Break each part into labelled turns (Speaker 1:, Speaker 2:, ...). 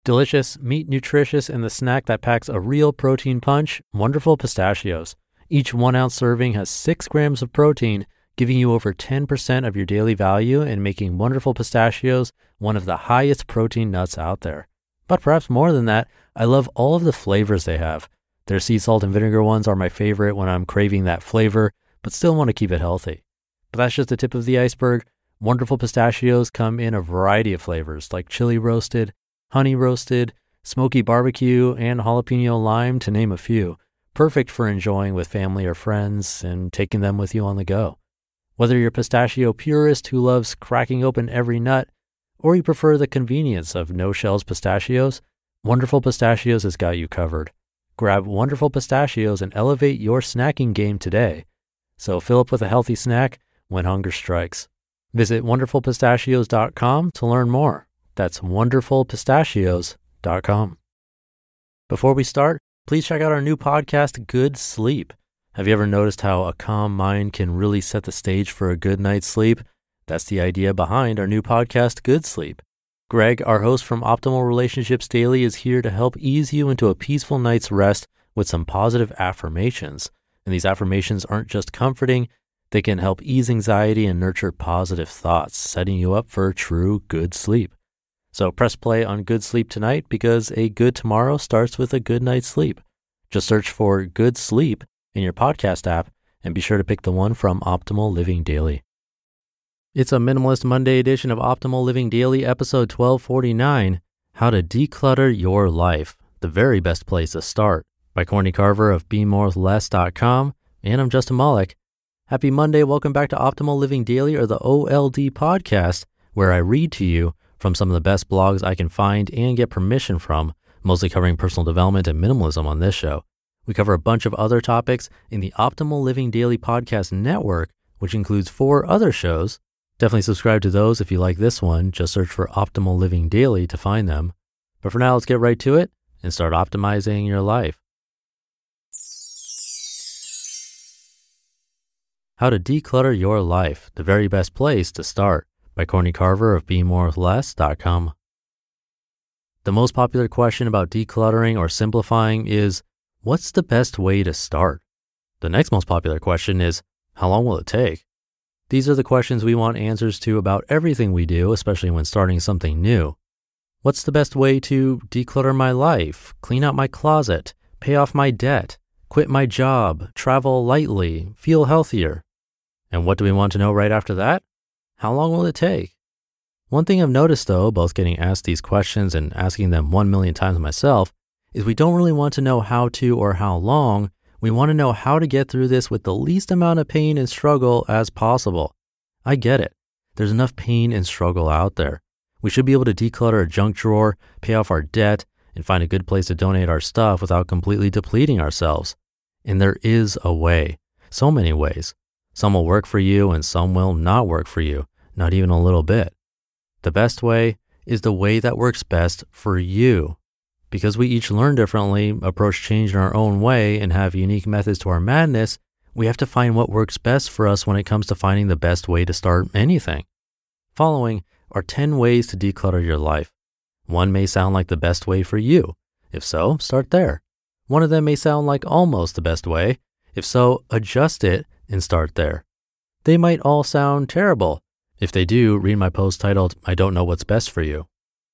Speaker 1: Delicious, meat nutritious, and the snack that packs a real protein punch, Wonderful Pistachios. Each 1 ounce serving has 6 grams of protein, giving you over 10% of your daily value and making Wonderful Pistachios one of the highest protein nuts out there. But perhaps more than that, I love all of the flavors they have. Their sea salt and vinegar ones are my favorite when I'm craving that flavor, but still want to keep it healthy. But that's just the tip of the iceberg. Wonderful Pistachios come in a variety of flavors like chili roasted, honey roasted, smoky barbecue, and jalapeno lime, to name a few. Perfect for enjoying with family or friends and taking them with you on the go. Whether you're a pistachio purist who loves cracking open every nut, or you prefer the convenience of no-shells pistachios, Wonderful Pistachios has got you covered. Grab Wonderful Pistachios and elevate your snacking game today. So fill up with a healthy snack when hunger strikes. Visit wonderfulpistachios.com to learn more. That's wonderfulpistachios.com. Before we start, please check out our new podcast, Good Sleep. Have you ever noticed how a calm mind can really set the stage for a good night's sleep? That's the idea behind our new podcast, Good Sleep. Greg, our host from Optimal Relationships Daily, is here to help ease you into a peaceful night's rest with some positive affirmations. And these affirmations aren't just comforting, they can help ease anxiety and nurture positive thoughts, setting you up for true good sleep. So press play on Good Sleep tonight because a good tomorrow starts with a good night's sleep. Just search for Good Sleep in your podcast app and be sure to pick the one from Optimal Living Daily. It's a Minimalist Monday edition of Optimal Living Daily, episode 1249, How to Declutter Your Life, the very best place to start, by Courtney Carver of BeMoreWithLess.com, and I'm Justin Malik. Happy Monday, welcome back to Optimal Living Daily, or the OLD podcast, where I read to you from some of the best blogs I can find and get permission from, mostly covering personal development and minimalism on this show. We cover a bunch of other topics in the Optimal Living Daily podcast network, which includes 4 other shows. Definitely subscribe to those if you like this one. Just search for Optimal Living Daily to find them. But for now, let's get right to it and start optimizing your life. How to Declutter Your Life, the very best place to start, by Courtney Carver of BeMoreWithLess.com. The most popular question about decluttering or simplifying is, what's the best way to start? The next most popular question is, how long will it take? These are the questions we want answers to about everything we do, especially when starting something new. What's the best way to declutter my life, clean out my closet, pay off my debt, quit my job, travel lightly, feel healthier? And what do we want to know right after that? How long will it take? One thing I've noticed, though, both getting asked these questions and asking them 1 million times myself, is we don't really want to know how to or how long. We want to know how to get through this with the least amount of pain and struggle as possible. I get it. There's enough pain and struggle out there. We should be able to declutter a junk drawer, pay off our debt, and find a good place to donate our stuff without completely depleting ourselves. And there is a way. So many ways. Some will work for you and some will not work for you, not even a little bit. The best way is the way that works best for you. Because we each learn differently, approach change in our own way, and have unique methods to our madness, we have to find what works best for us when it comes to finding the best way to start anything. Following are 10 ways to declutter your life. One may sound like the best way for you. If so, start there. One of them may sound like almost the best way. If so, adjust it and start there. They might all sound terrible. If they do, read my post titled, I Don't Know What's Best for You.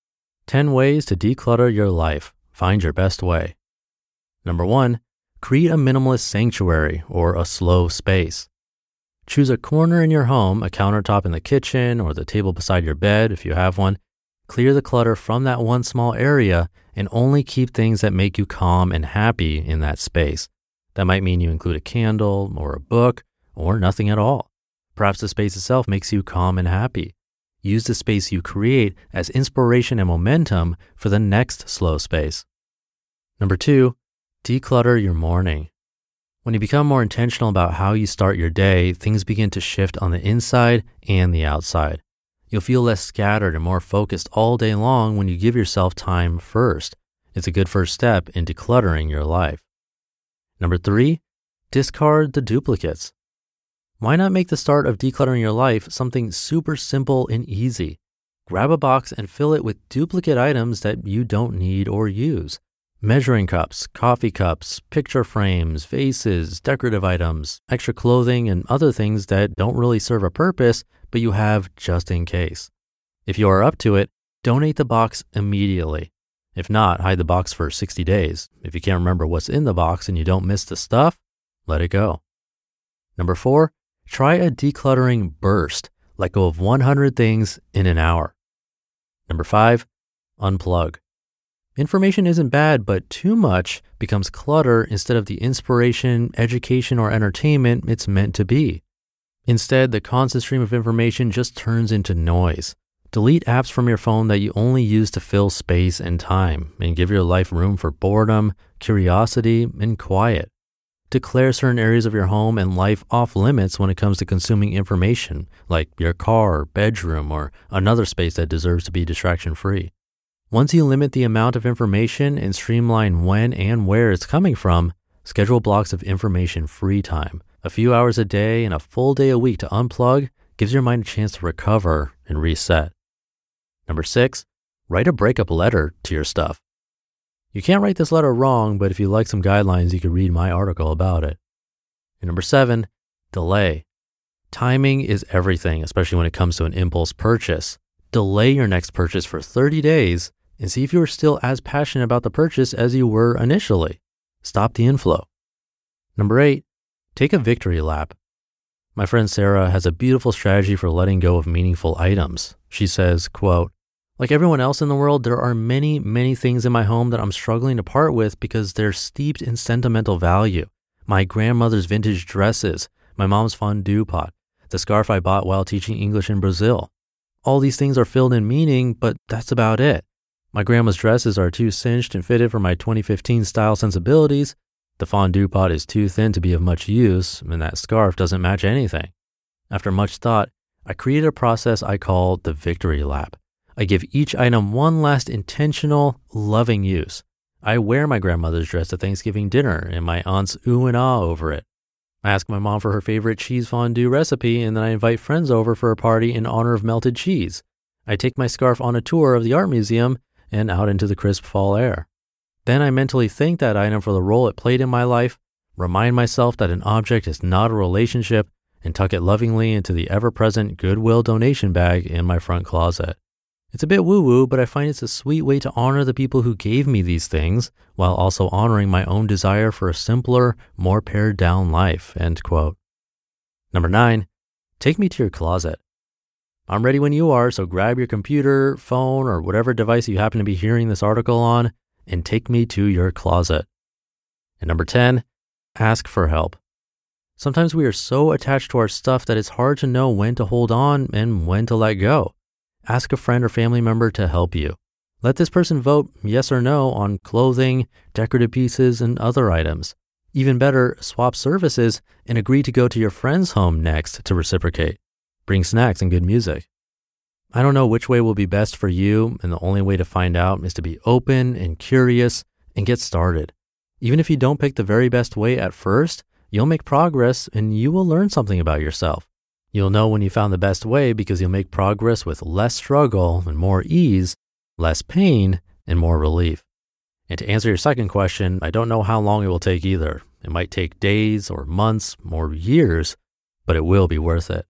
Speaker 1: 10 ways to declutter your life. Find your best way. Number 1, create a minimalist sanctuary or a slow space. Choose a corner in your home, a countertop in the kitchen or the table beside your bed if you have one. Clear the clutter from that one small area and only keep things that make you calm and happy in that space. That might mean you include a candle or a book or nothing at all. Perhaps the space itself makes you calm and happy. Use the space you create as inspiration and momentum for the next slow space. Number 2, declutter your morning. When you become more intentional about how you start your day, things begin to shift on the inside and the outside. You'll feel less scattered and more focused all day long when you give yourself time first. It's a good first step in decluttering your life. Number 3, discard the duplicates. Why not make the start of decluttering your life something super simple and easy? grab a box and fill it with duplicate items that you don't need or use. Measuring cups, coffee cups, picture frames, vases, decorative items, extra clothing, and other things that don't really serve a purpose, but you have just in case. If you are up to it, donate the box immediately. If not, hide the box for 60 days. If you can't remember what's in the box and you don't miss the stuff, let it go. Number 4, try a decluttering burst. Let go of 100 things in an hour. Number 5, unplug. Information isn't bad, but too much becomes clutter instead of the inspiration, education, or entertainment it's meant to be. Instead, the constant stream of information just turns into noise. Delete apps from your phone that you only use to fill space and time, and give your life room for boredom, curiosity, and quiet. Declare certain areas of your home and life off limits when it comes to consuming information, like your car, bedroom, or another space that deserves to be distraction-free. Once you limit the amount of information and streamline when and where it's coming from, schedule blocks of information-free time. A few hours a day and a full day a week to unplug gives your mind a chance to recover and reset. Number 6, write a breakup letter to your stuff. You can't write this letter wrong, but if you like some guidelines, you could read my article about it. And number 7, delay. Timing is everything, especially when it comes to an impulse purchase. Delay your next purchase for 30 days and see if you are still as passionate about the purchase as you were initially. Stop the inflow. Number 8, take a victory lap. My friend Sarah has a beautiful strategy for letting go of meaningful items. She says, quote, "Like everyone else in the world, there are many, many things in my home that I'm struggling to part with because they're steeped in sentimental value. My grandmother's vintage dresses, my mom's fondue pot, the scarf I bought while teaching English in Brazil. All these things are filled in meaning, but that's about it. My grandma's dresses are too cinched and fitted for my 2015 style sensibilities. The fondue pot is too thin to be of much use, and that scarf doesn't match anything." After much thought, I created a process I call the victory lap. I give each item one last intentional, loving use. I wear my grandmother's dress at Thanksgiving dinner and my aunt's ooh and ah over it. I ask my mom for her favorite cheese fondue recipe, and then I invite friends over for a party in honor of melted cheese. I take my scarf on a tour of the art museum and out into the crisp fall air. Then I mentally thank that item for the role it played in my life, remind myself that an object is not a relationship, and tuck it lovingly into the ever-present Goodwill donation bag in my front closet. It's a bit woo-woo, but I find it's a sweet way to honor the people who gave me these things while also honoring my own desire for a simpler, more pared-down life, end quote. Number 9, take me to your closet. I'm ready when you are, so grab your computer, phone, or whatever device you happen to be hearing this article on and take me to your closet. And number 10, ask for help. Sometimes we are so attached to our stuff that it's hard to know when to hold on and when to let go. Ask a friend or family member to help you. Let this person vote yes or no on clothing, decorative pieces, and other items. Even better, swap services and agree to go to your friend's home next to reciprocate. Bring snacks and good music. I don't know which way will be best for you, and the only way to find out is to be open and curious and get started. Even if you don't pick the very best way at first, you'll make progress and you will learn something about yourself. You'll know when you found the best way because you'll make progress with less struggle and more ease, less pain, and more relief. And to answer your second question, I don't know how long it will take either. It might take days or months or years, but it will be worth it.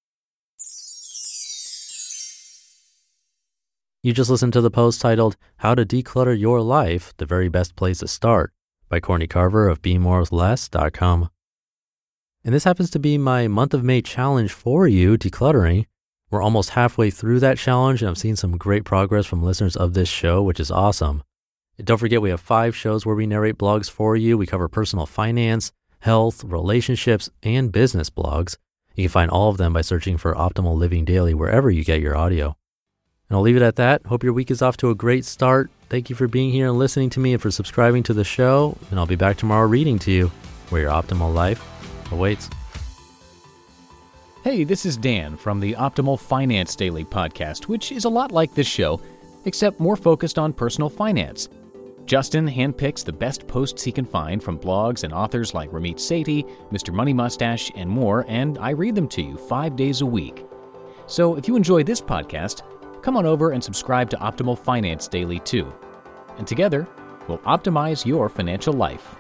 Speaker 1: You just listened to the post titled, "How to Declutter Your Life, the Very Best Place to Start," by Courtney Carver of BeMoreWithLess.com. And this happens to be my month of May challenge for you, decluttering. We're almost halfway through that challenge, and I'm seeing some great progress from listeners of this show, which is awesome. And don't forget, we have 5 shows where we narrate blogs for you. We cover personal finance, health, relationships, and business blogs. You can find all of them by searching for Optimal Living Daily wherever you get your audio. And I'll leave it at that. Hope your week is off to a great start. Thank you for being here and listening to me and for subscribing to the show. And I'll be back tomorrow reading to you where your optimal life awaits.
Speaker 2: Hey, this is Dan from the Optimal Finance Daily podcast, which is a lot like this show, except more focused on personal finance. Justin handpicks the best posts he can find from blogs and authors like Ramit Sethi, Mr. Money Mustache, and more, and I read them to you 5 days a week. So if you enjoy this podcast, come on over and subscribe to Optimal Finance Daily too. And together, we'll optimize your financial life.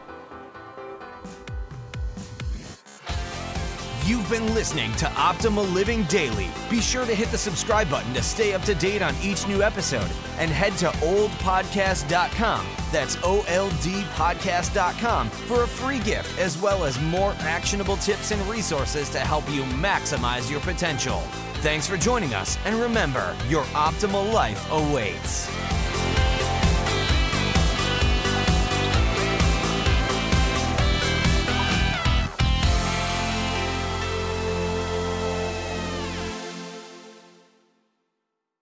Speaker 3: You've been listening to Optimal Living Daily. Be sure to hit the subscribe button to stay up to date on each new episode and head to oldpodcast.com. That's OLDpodcast.com for a free gift as well as more actionable tips and resources to help you maximize your potential. Thanks for joining us, and remember, your optimal life awaits.